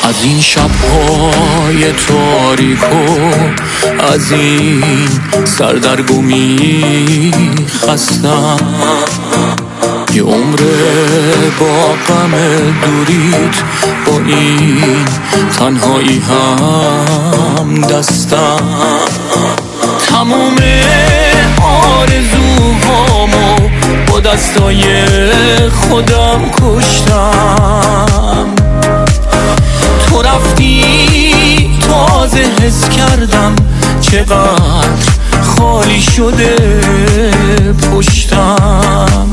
از این شب‌های تاریک و از این سردرگمی خستم، یه عمر با غم دوریت، با این تنهایی هم دستم. تموم آرزوهامو با دستای خودم کشتم. تو رفتی تازه حس کردم چقدر خالی شده پشتم.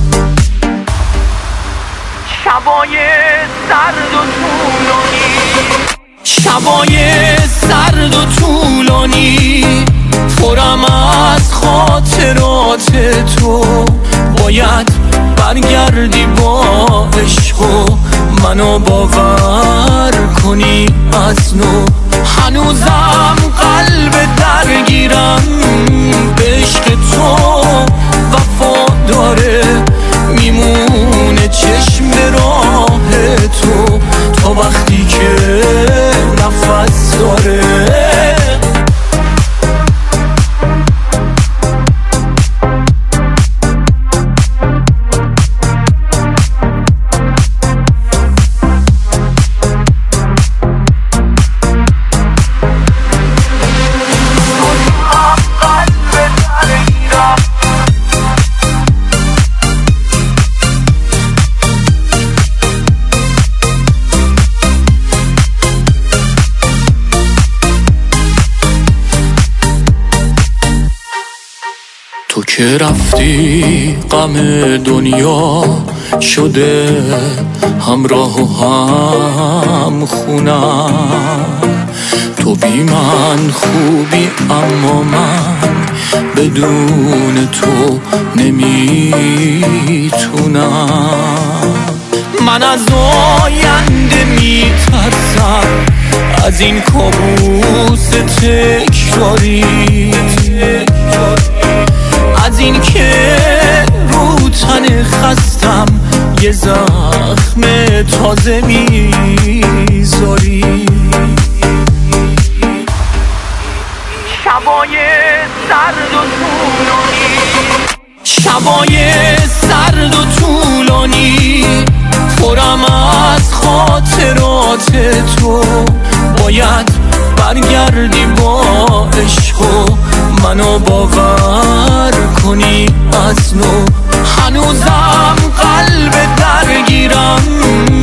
شبای سرد و طولانی، شبای سرد و طولانی، پرم از خاطرات تو. باید برگردی با عشق و منو باور کنی از نو. هنوزم قلب درگیرم به عشق تو، وفا داره میمونه چشم به راه تو تا وقتی که نفس داره. تو که رفتی غم دنیا شده همراه و هم خونم. تو بی من خوبی اما من بدون تو نمیتونم. من از آینده میترسم، از این کابوس تکراری، از این که رو تن خستم یه زخم تازه میذاری. شبای سرد و طولانی، شبای سرد و طولانی، پرم از خاطرات تو. باید برگردی با عشق و منو باور کنی از نو. هنوزم قلب درگیرم